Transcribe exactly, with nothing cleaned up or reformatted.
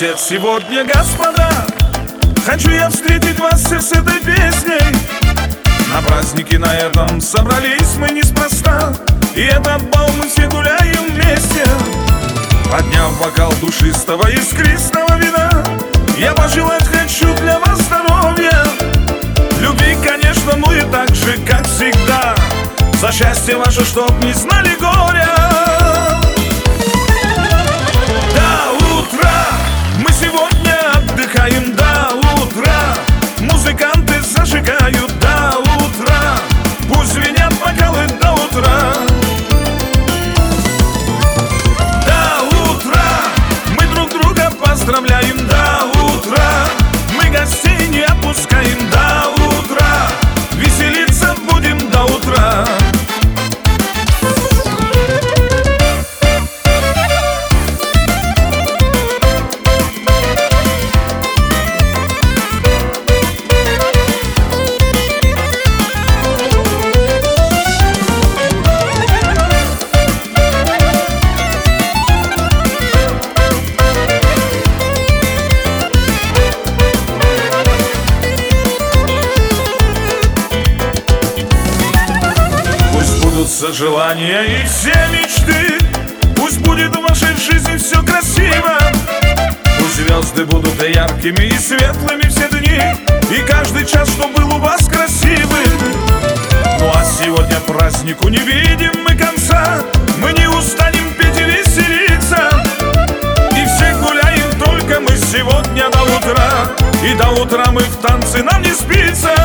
сосед сегодня, господа, хочу я встретить вас всех с этой песней. На празднике на этом собрались мы неспроста, и этот бал мы все гуляем вместе. Подняв бокал душистого искристого вина, я пожелать хочу для вас здоровья, любви, конечно, ну и так же, как всегда, за счастье ваше, чтоб не знали горя. До утра мы сегодня отдыхаем, до утра музыканты зажигают, до утра пусть звенят бокалы до утра. До утра мы друг друга поздравляем, до утра мы гостей не отпускаем, до утра веселиться будем до утра. Желания и все мечты, пусть будет в вашей жизни все красиво. Пусть звезды будут яркими и светлыми все дни, и каждый час, что был у вас красивым. Ну а сегодня празднику не видим мы конца, мы не устанем петь и веселиться, и все гуляем только мы сегодня до утра, и до утра мы в танцы нам не спится.